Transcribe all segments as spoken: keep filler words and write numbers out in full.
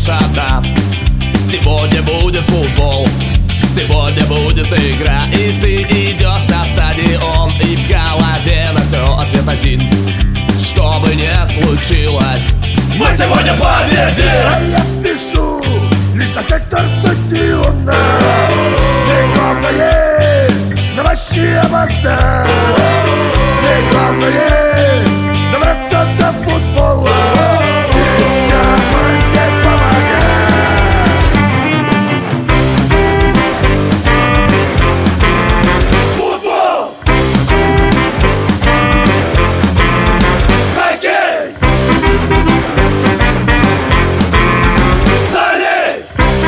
лишь одна. Сегодня будет футбол, сегодня будет игра, и ты идешь на стадион, и в голове на все ответ один. Что бы ни случилось, мы сегодня победим! А я спешу лишь на сектор стадиона, мне главное на матче опоздать. Мне главное добраться до футбола и команде помогать. Футбол! Хоккей! Далее!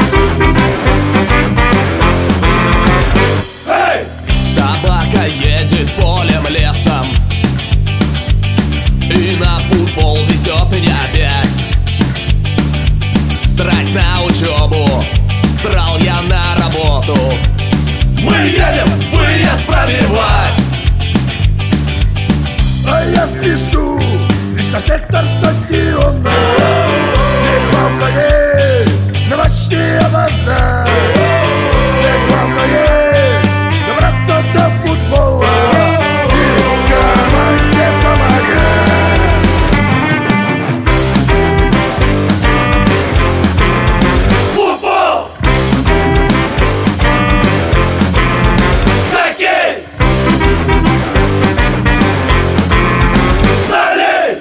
Эй! Собака едет полем, лесом, и на футбол везет меня опять. Срать на учебу, срал я на работу. Мы едем выезд пробивать. А я спешу лишь на сектор стадиона, мне главное на матче опоздать. Мне главное добраться до футбола и команде помогать. Футбол! Хоккей! Далее!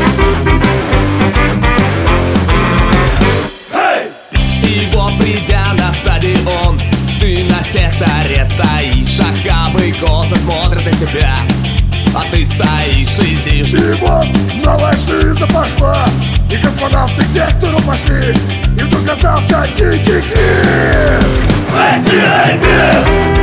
Эй! И вот, придя на стадион, ты на секторе стоишь, а кабы косы смотрят на тебя, а ты стоишь и зишь. И вот новая жизнь пошла, и космонавты к сектору пошли, и вдруг раздался дикий крик: Эй, мир!